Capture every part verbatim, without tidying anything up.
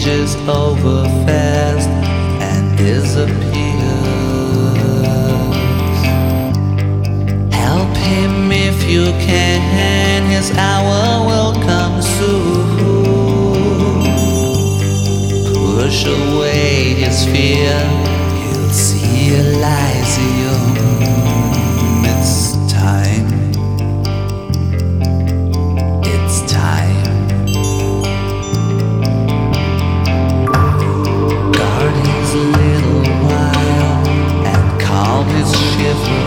changes over fast and disappears. Help him if you can, his hour will come soon. Push away his fear, he'll see Elysium. It's time. It's time. Guard his little while and calm his shiver.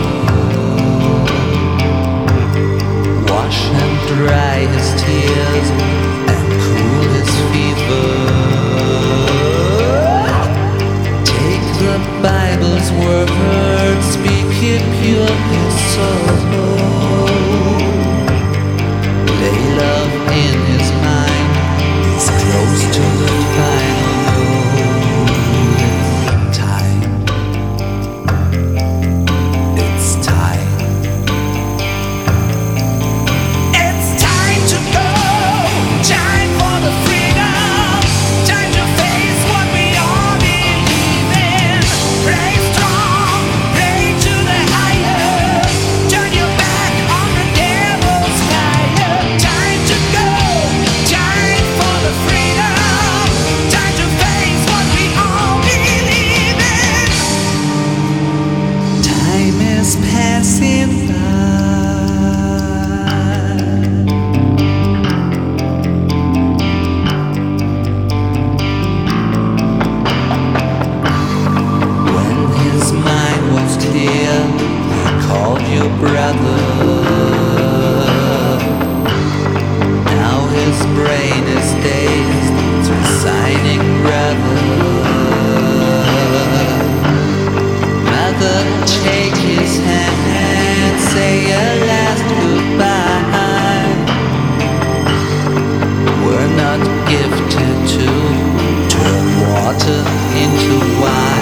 Wash and dry his tears and cool his fever. Take the Bible's word, speak it pure his soul. Lay love in his mind, he's close to the final goal. It's time. It's time. It's time to go. Time for the freedom. Time to face what we all believe in. Pray strong, pray to the higher. Turn your back on the devil's fire. Time to go. Time for the freedom. Time to face what we all believe in. Time is passing by. When his mind was clear, he called you brother. Now his brain is dazed, it's resigning brother. Mother, take his hand, say a last goodbye. We're not gifted to turn water into wine.